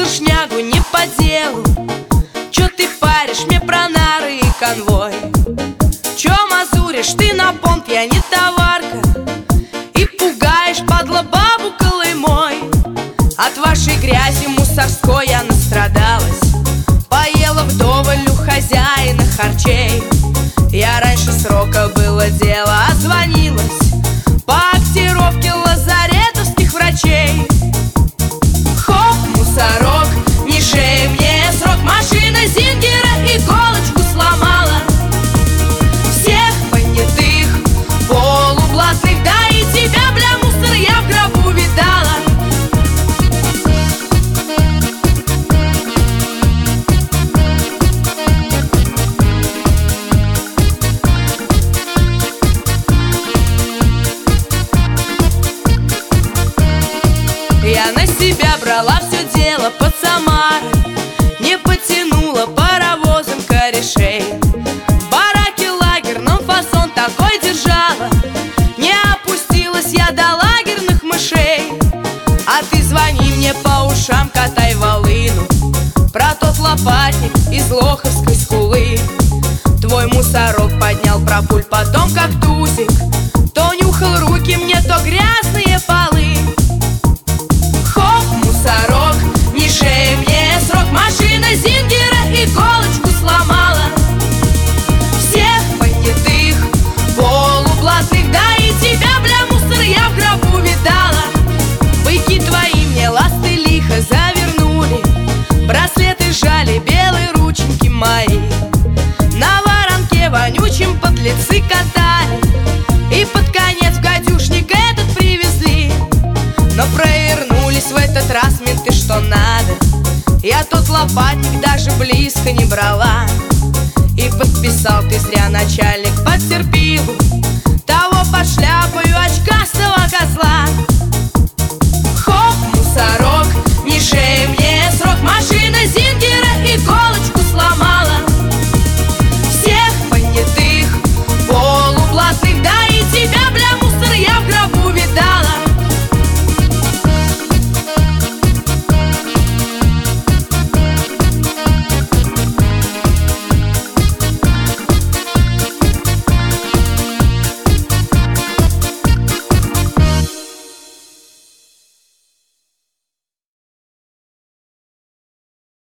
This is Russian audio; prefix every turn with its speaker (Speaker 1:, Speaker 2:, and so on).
Speaker 1: шнягу не по делу. Чё ты паришь мне про нары и конвой? Чё мазуришь ты на понт, я не товарка, и пугаешь, падла, бабу колымой. От вашей грязи мусорской я настрадалась, поела вдоволь у хозяина харчей. Я раньше срока было дело, а звонилась по актировке лазаретовских врачей. Хоп, мусорок, не шей мне срок, машина Зингера иголочку сломала. Всех понятых, полублатных, да и тебя, бля, мусор, я в гробу видала. Я на себя брала все дело под Самарой, не потянула паровозом корешей. В бараке лагерном фасон такой держала, не опустилась я до лагерных мышей. А ты звони мне по ушам, катай волыну про тот лопатник из Лоховской скулы. Твой мусорок поднял пропуль, потом как тузик, то нюхал руки мне, то грязные полы. Мусорок, не шей мне срок, машина Зингера иголочку сломала. Всех понятых, полублатных, да и тебя, бля, мусор, я в гробу видала. Быки твои мне ласты лихо завернули, браслеты сжали, белые рученьки мои. На воронке вонючим подлецы катали, и под конец в гадюшник этот привезли. Но провернулись в этот раз менты что надо, я тот лопатник даже близко не брала. И подписал ты зря, начальник, потерпи.